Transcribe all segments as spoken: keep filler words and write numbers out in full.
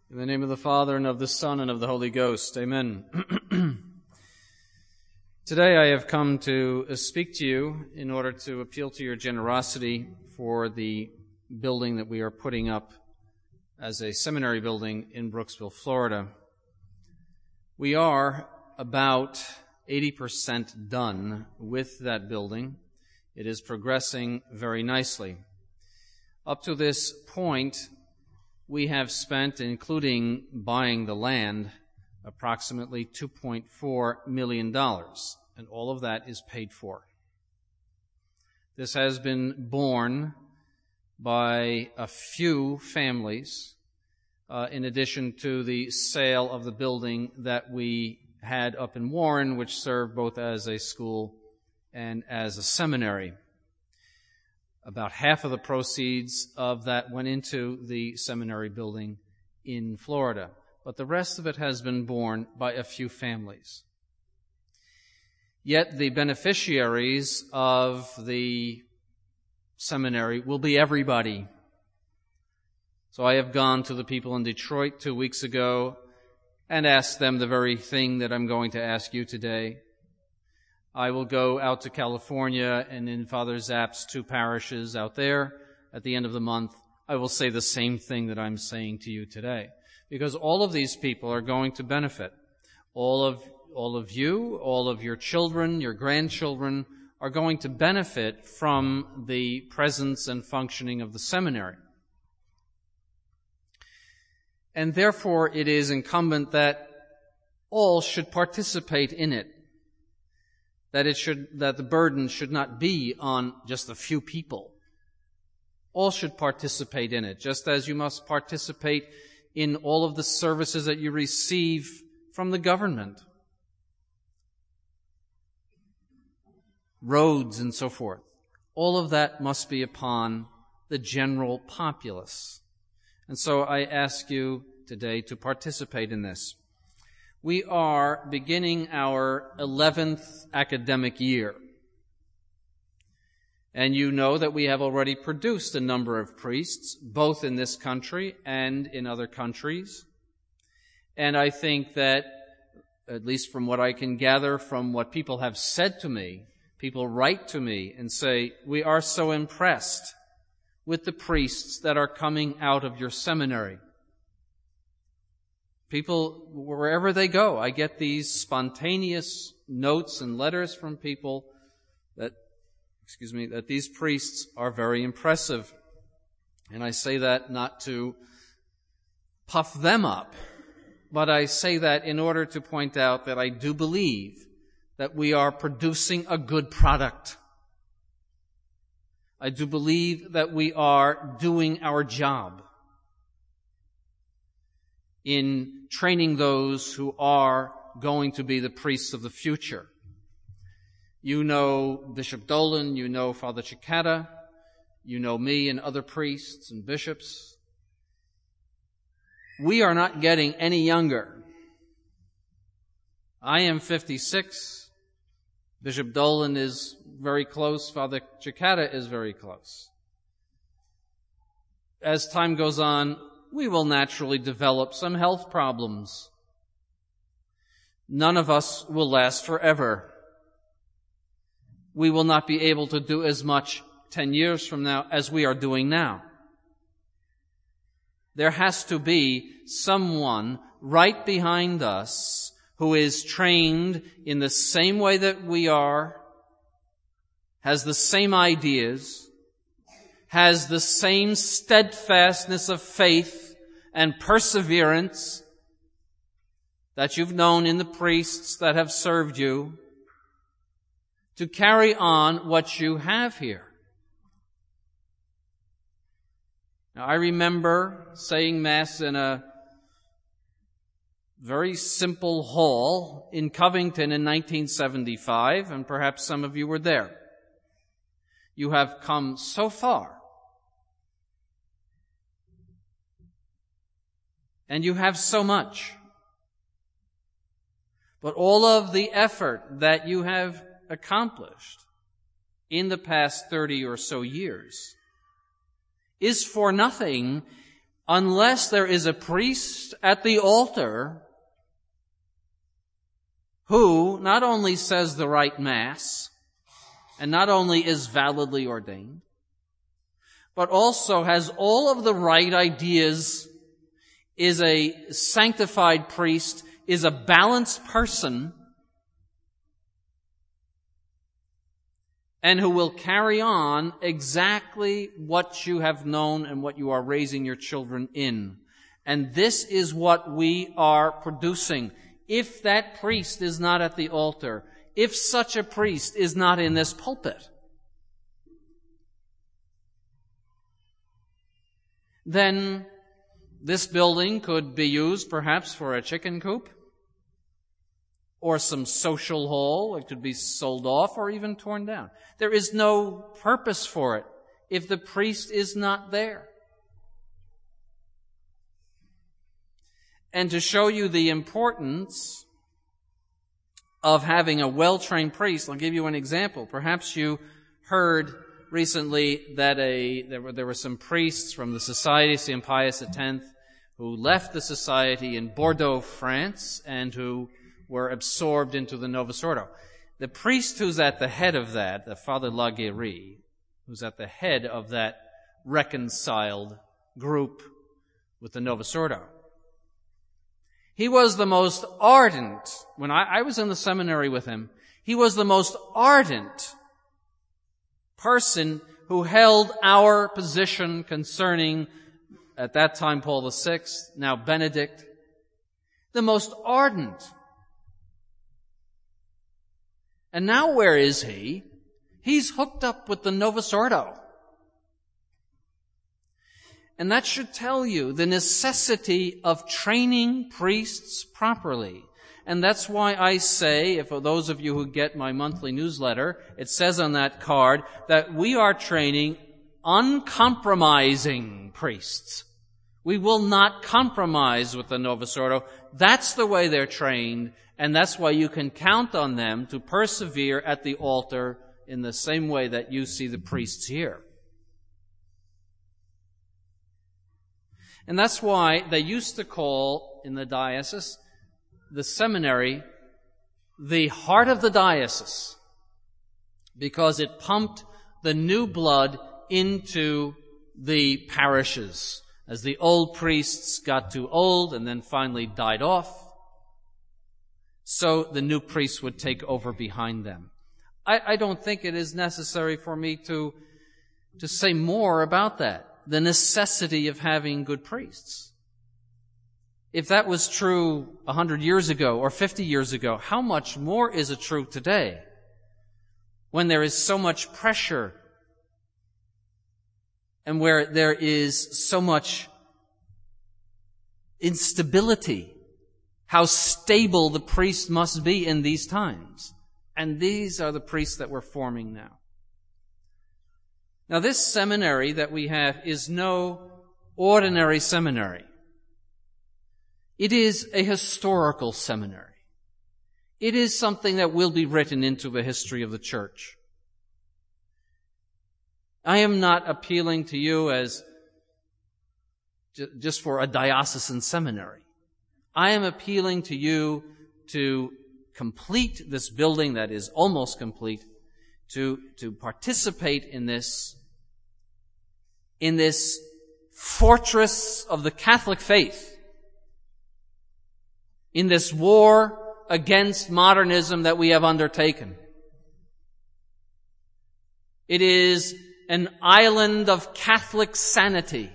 In the name of the Father, and of the Son, and of the Holy Ghost. Amen. Today I have come to speak to you in order to appeal to your generosity for the building that we are putting up as a seminary building in Brooksville, Florida. We are about eighty percent done with that building. It is progressing very nicely. Up to this point, we have spent, including buying the land, approximately two point four million dollars, and all of that is paid for. This has been borne by a few families, uh, in addition to the sale of the building that we had up in Warren, which served both as a school and as a seminary. About half of the proceeds of that went into the seminary building in Florida, but the rest of it has been borne by a few families. Yet the beneficiaries of the seminary will be everybody. So I have gone to the people in Detroit two weeks ago and asked them the very thing that I'm going to ask you today. I will go out to California, and in Father Zapp's two parishes out there at the end of the month, I will say the same thing that I'm saying to you today. Because all of these people are going to benefit. All of, all of you, all of your children, your grandchildren are going to benefit from the presence and functioning of the seminary. And therefore it is incumbent that all should participate in it. That it should, that the burden should not be on just a few people. All should participate in it, just as you must participate in all of the services that you receive from the government. Roads and so forth. All of that must be upon the general populace. And so I ask you today to participate in this. We are beginning our eleventh academic year. And you know that we have already produced a number of priests, both in this country and in other countries. And I think that, at least from what I can gather from what people have said to me, people write to me and say, we are so impressed with the priests that are coming out of your seminary. People, wherever they go, I get these spontaneous notes and letters from people that, excuse me, that these priests are very impressive. And I say that not to puff them up, but I say that in order to point out that I do believe that we are producing a good product. I do believe that we are doing our job in training those who are going to be the priests of the future. You know Bishop Dolan, you know Father Cicada, you know me and other priests and bishops. We are not getting any younger. I am fifty-six. Bishop Dolan is very close. Father Cicada is very close. As time goes on, we will naturally develop some health problems. None of us will last forever. We will not be able to do as much ten years from now as we are doing now. There has to be someone right behind us who is trained in the same way that we are, has the same ideas, has the same steadfastness of faith and perseverance that you've known in the priests that have served you, to carry on what you have here. Now, I remember saying Mass in a very simple hall in Covington in nineteen seventy-five, and perhaps some of you were there. You have come so far. And you have so much. But all of the effort that you have accomplished in the past thirty or so years is for nothing unless there is a priest at the altar who not only says the right Mass, and not only is validly ordained, but also has all of the right ideas, is a sanctified priest, is a balanced person, and who will carry on exactly what you have known and what you are raising your children in. And this is what we are producing. If that priest is not at the altar, if such a priest is not in this pulpit, then this building could be used perhaps for a chicken coop or some social hall. It could be sold off or even torn down. There is no purpose for it if the priest is not there. And to show you the importance of having a well-trained priest, I'll give you an example. Perhaps you heard recently that a there were, there were some priests from the Society of Saint Pius X who left the society in Bordeaux, France, and who were absorbed into the Novus Ordo. The priest who's at the head of that, the Father Laguerre, who's at the head of that reconciled group with the Novus Ordo, he was the most ardent, when I, I was in the seminary with him, he was the most ardent person who held our position concerning, at that time, Paul the Sixth, now Benedict, the most ardent. And now where is he? He's hooked up with the Novus Ordo. And that should tell you the necessity of training priests properly. And that's why I say, if for those of you who get my monthly newsletter, it says on that card that we are training uncompromising priests. We will not compromise with the Novus Ordo. That's the way they're trained, and that's why you can count on them to persevere at the altar in the same way that you see the priests here. And that's why they used to call, in the diocese, the seminary the heart of the diocese, because it pumped the new blood into the parishes. As the old priests got too old and then finally died off, so the new priests would take over behind them. I, I don't think it is necessary for me to, to say more about that, the necessity of having good priests. If that was true a hundred years ago or fifty years ago, how much more is it true today when there is so much pressure and where there is so much instability? How stable the priest must be in these times. And these are the priests that we're forming now. Now, this seminary that we have is no ordinary seminary. It is a historical seminary. It is something that will be written into the history of the church. I am not appealing to you as just for a diocesan seminary. I am appealing to you to complete this building that is almost complete, to, to participate in this, in this fortress of the Catholic faith, in this war against modernism that we have undertaken. It is an island of Catholic sanity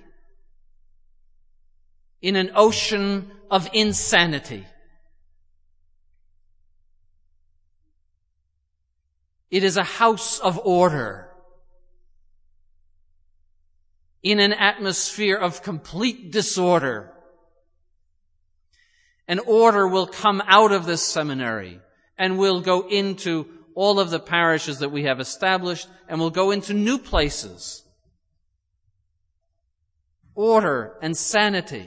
in an ocean of insanity. It is a house of order in an atmosphere of complete disorder. An order will come out of this seminary and will go into all of the parishes that we have established and will go into new places. Order and sanity.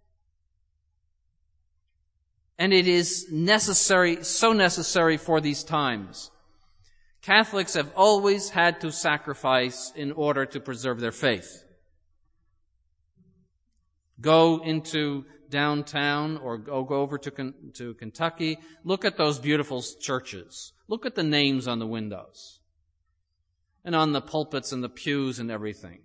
And it is necessary, so necessary for these times. Catholics have always had to sacrifice in order to preserve their faith. Go into downtown or go, go over to, to Kentucky. Look at those beautiful churches. Look at the names on the windows and on the pulpits and the pews and everything.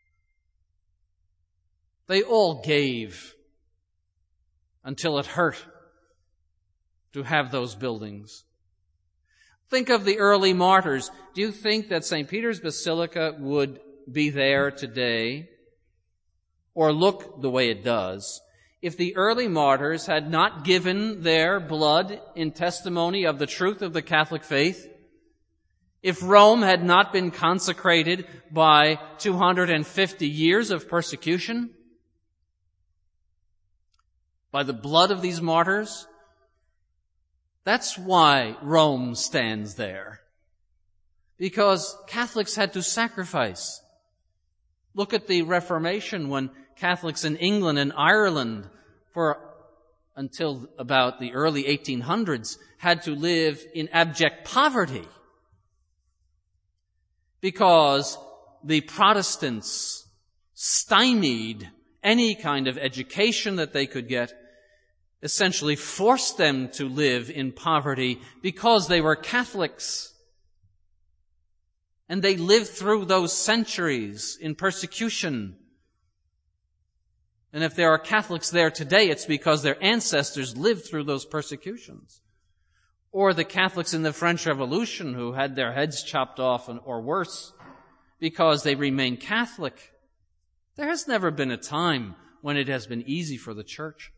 They all gave until it hurt to have those buildings. Think of the early martyrs. Do you think that Saint Peter's Basilica would be there today or look the way it does if the early martyrs had not given their blood in testimony of the truth of the Catholic faith? If Rome had not been consecrated by two hundred fifty years of persecution by the blood of these martyrs? That's why Rome stands there. Because Catholics had to sacrifice. Look at the Reformation when Catholics in England and Ireland for until about the early eighteen hundreds had to live in abject poverty because the Protestants stymied any kind of education that they could get, essentially forced them to live in poverty because they were Catholics. And they lived through those centuries in persecution. And if there are Catholics there today, it's because their ancestors lived through those persecutions. Or the Catholics in the French Revolution who had their heads chopped off, or worse, because they remained Catholic. There has never been a time when it has been easy for the Church.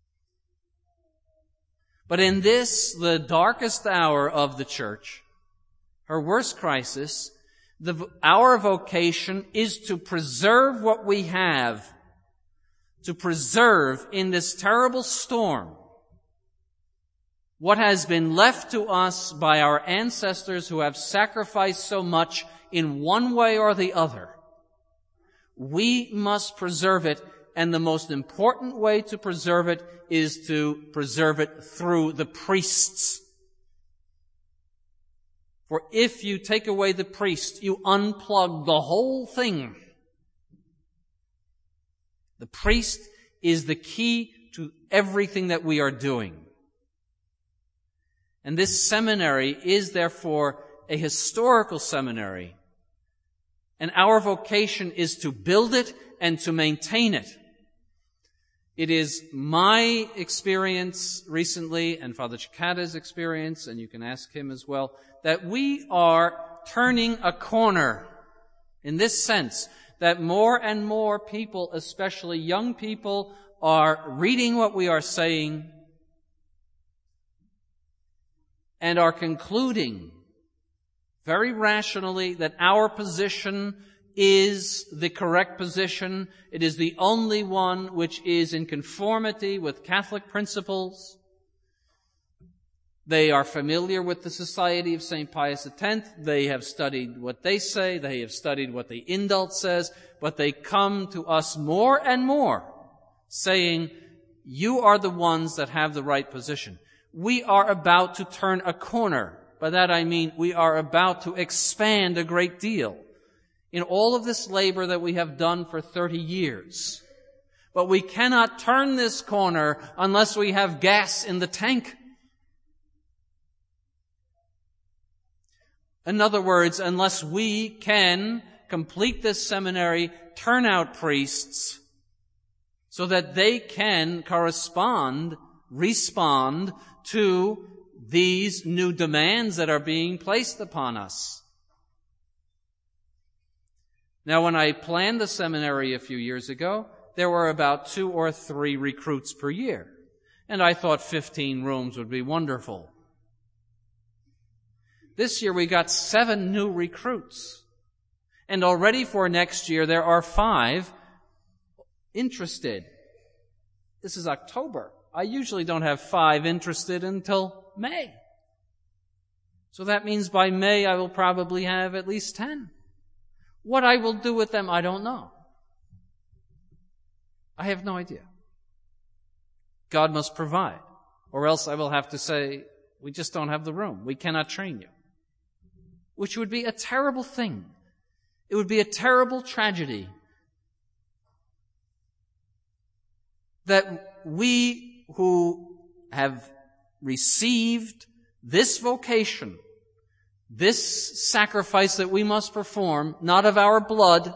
But in this, the darkest hour of the Church, her worst crisis, the, our vocation is to preserve what we have, to preserve in this terrible storm what has been left to us by our ancestors who have sacrificed so much in one way or the other. We must preserve it, and the most important way to preserve it is to preserve it through the priests. For if you take away the priest, you unplug the whole thing. The priest is the key to everything that we are doing. And this seminary is therefore a historical seminary. And our vocation is to build it and to maintain it. It is my experience recently, and Father Chikata's experience, and you can ask him as well, that we are turning a corner in this sense, that more and more people, especially young people, are reading what we are saying and are concluding very rationally that our position is the correct position. It is the only one which is in conformity with Catholic principles. They are familiar with the Society of Saint Pius X. They have studied what they say. They have studied what the Indult says. But they come to us more and more saying, you are the ones that have the right position. We are about to turn a corner. By that I mean we are about to expand a great deal in all of this labor that we have done for thirty years. But we cannot turn this corner unless we have gas in the tank. In other words, unless we can complete this seminary, turn out priests so that they can correspond, respond to these new demands that are being placed upon us. Now, when I planned the seminary a few years ago, there were about two or three recruits per year. And I thought fifteen rooms would be wonderful. This year we got seven new recruits. And already for next year there are five interested. This is October. I usually don't have five interested until May. So that means by May I will probably have at least ten. What I will do with them, I don't know. I have no idea. God must provide. Or else I will have to say, we just don't have the room. We cannot train you. Which would be a terrible thing. It would be a terrible tragedy. that we who have received this vocation, this sacrifice that we must perform, not of our blood,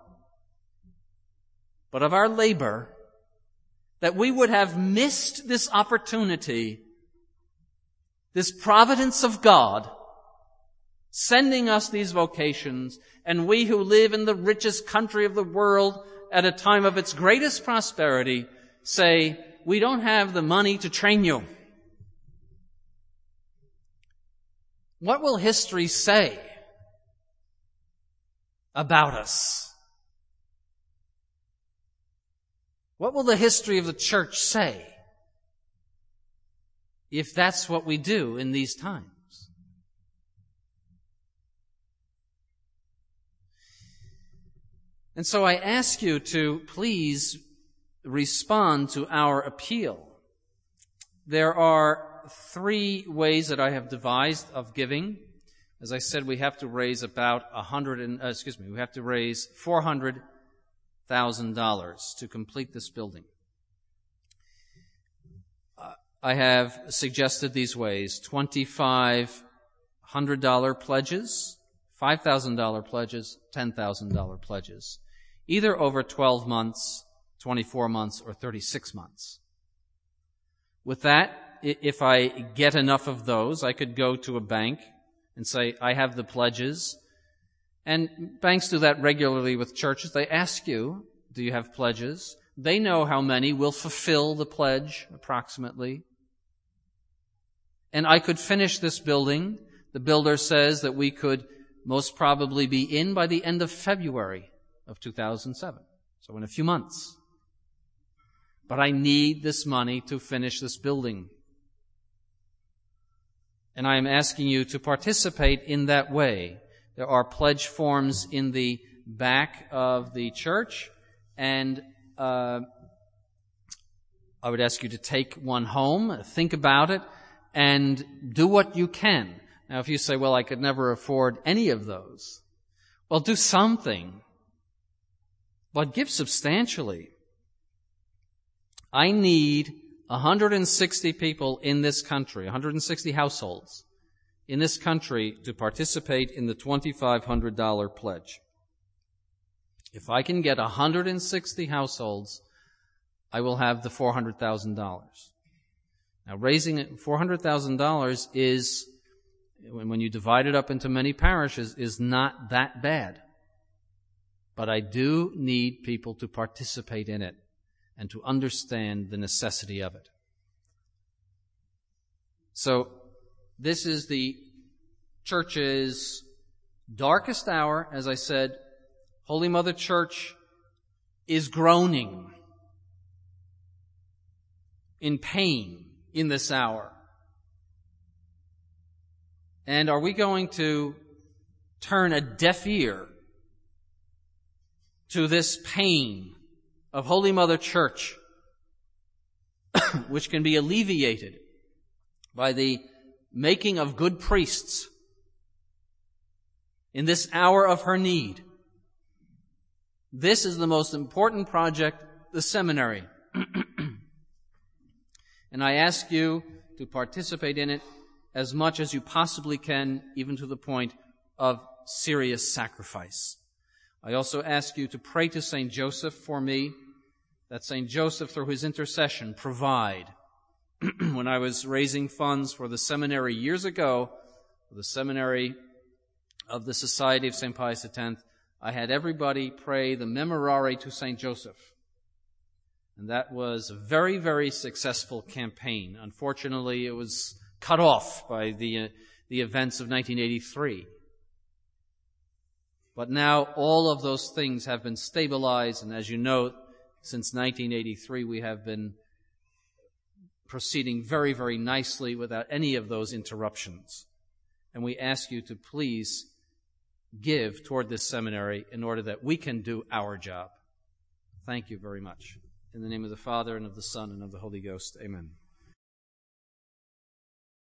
but of our labor, that we would have missed this opportunity, this providence of God, sending us these vocations, and we who live in the richest country of the world at a time of its greatest prosperity say, we don't have the money to train you. What will history say about us? What will the history of the church say if that's what we do in these times? And so I ask you to please respond to our appeal. There are three ways that I have devised of giving. As I said, we have to raise about a hundred and, uh, excuse me, we have to raise four hundred thousand dollars to complete this building. Uh, I have suggested these ways: twenty-five hundred dollars pledges, five thousand dollars pledges, ten thousand dollars pledges, either over twelve months, twenty-four months, or thirty-six months. With that, if I get enough of those, I could go to a bank and say, I have the pledges. And banks do that regularly with churches. They ask you, do you have pledges? They know how many will fulfill the pledge, approximately. And I could finish this building. The builder says that we could most probably be in by the end of February of two thousand seven. So in a few months. But I need this money to finish this building. And I am asking you to participate in that way. There are pledge forms in the back of the church, and uh, I would ask you to take one home, think about it, and do what you can. Now, if you say, well, I could never afford any of those, well, do something, but give substantially. I need one hundred sixty people in this country, one hundred sixty households in this country to participate in the twenty-five hundred dollars pledge. If I can get one hundred sixty households, I will have the four hundred thousand dollars. Now, raising four hundred thousand dollars is, when you divide it up into many parishes, is not that bad. But I do need people to participate in it and to understand the necessity of it. So, this is the church's darkest hour. As I said, Holy Mother Church is groaning in pain in this hour. And are we going to turn a deaf ear to this pain of Holy Mother Church, which can be alleviated by the making of good priests in this hour of her need? This is the most important project, the seminary. And I ask you to participate in it as much as you possibly can, even to the point of serious sacrifice. I also ask you to pray to Saint Joseph for me, that Saint Joseph, through his intercession, provide. When I was raising funds for the seminary years ago, for the seminary of the Society of Saint Pius X, I had everybody pray the Memorare to Saint Joseph. And that was a very, very successful campaign. Unfortunately, it was cut off by the, uh, the events of nineteen eighty-three. But now all of those things have been stabilized, and as you know, since nineteen eighty-three we have been proceeding very, very nicely without any of those interruptions. And we ask you to please give toward this seminary in order that we can do our job. Thank you very much. In the name of the Father, and of the Son, and of the Holy Ghost, amen.